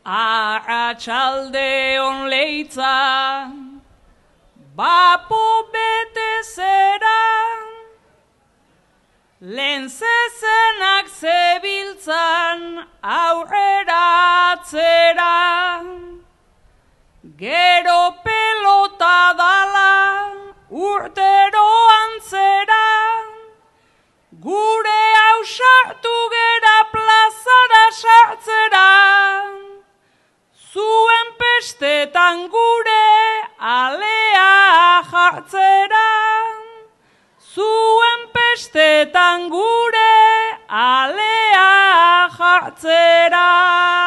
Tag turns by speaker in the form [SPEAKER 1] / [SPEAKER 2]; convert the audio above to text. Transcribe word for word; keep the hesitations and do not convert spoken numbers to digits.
[SPEAKER 1] Arratsalde on leitza, bapo bete zera, lehen zezenak zebiltzan aurrera atzera, gero pelota dala urtero antzera, gure ausartu gera plazara sartzera, zuen pestetan gure alea jartzera, zuen pestetan gure alea jartzera.